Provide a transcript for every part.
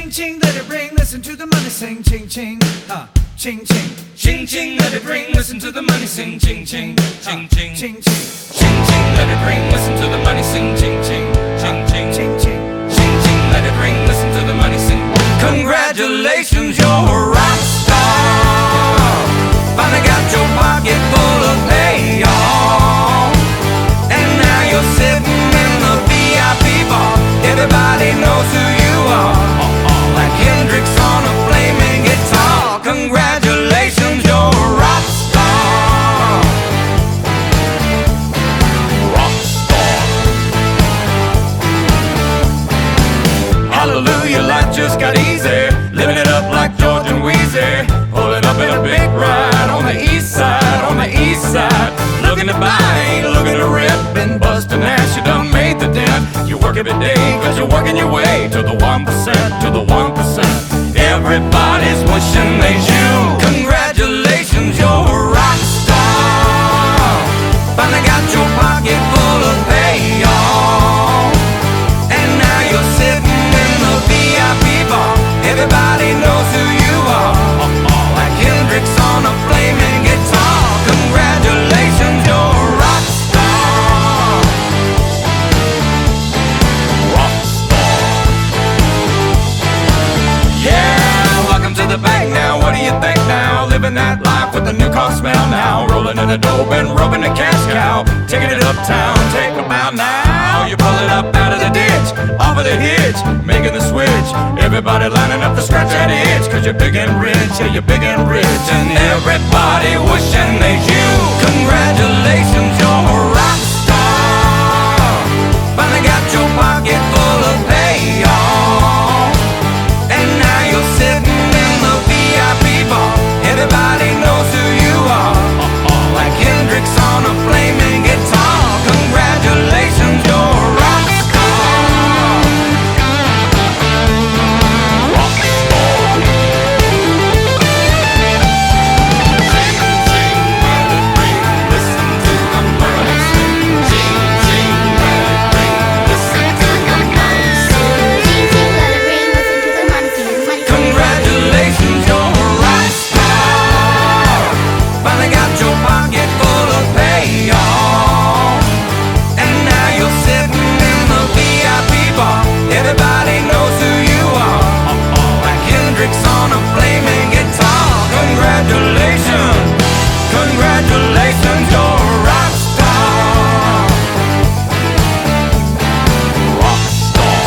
Ching ching, let it ring, listen to the money sing. Ching ching, ching ching. Ching ching, let it ring, listen to the money sing. Ching ching, ching ching. Ching ching, ching ching, let it ring, listen to the money sing. Ching ching, ching ching. Ching ching, ching ching, let it ring, listen to the money sing. Congratulations, you're a rock star. Finally got your pocket full of pay, y'all. And now you're sitting in the VIP bar. Everybody knows who you are, like Hendrix on a flaming guitar. Congratulations, you're a rock star. Rock star. Hallelujah, life just got easy. Living it up like George and Weezy. Pulling up in a big ride on the east side, on the east side. Looking to buy, ain't looking to rip. Been busting ass, you done made the dent. You work every day, cause you're working your way to the 1%, to the 1%. Everybody's wishing they's you. Congratulations, you're a rock star. Finally got your pocket full of pay, y'all. And now you're sitting in the VIP bar. Everybody knows who you are, like Hendrix on a flaming guitar. Congratulations, you're a rock star. Rock star. Yeah, welcome to the bank now. What do you think now? Living that life with a new car smell now. Rolling in the dope and rubbing the cash cow. Taking it uptown, take a bow now. You pull it up out of the ditch, off of the hitch, making the switch. Everybody lining up to scratch that itch, cause you're big and rich, yeah, you're big and rich. And everybody wishing they's you. Congratulations, you're a rock star. Finally got your pocket full of pay, y'all. And now you're sitting in the VIP bar. Everybody knows who you are, like Hendrix on a flaming guitar. Congratulations, you're a rock star. Rock star. Ching ching, let it ring, listen to the money sing. Ching ching, let it ring, listen to the money sing. Ching ching, let it ring, listen to the money sing. Congratulations, you're a rock star. Finally got your pocket full of pay, y'all. And now you're sitting in the VIP bar. Everybody knows who you are, like Hendrix on a flaming guitar. Congratulations, congratulations, you're a rock star. Rock star.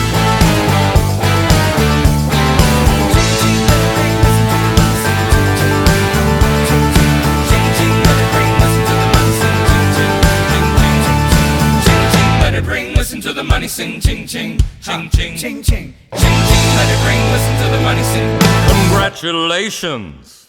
Let it ring, listen to the money sing. Ching ching, ching ching, ching ching, ching ching. Let it ring, listen to the money sing. Congratulations.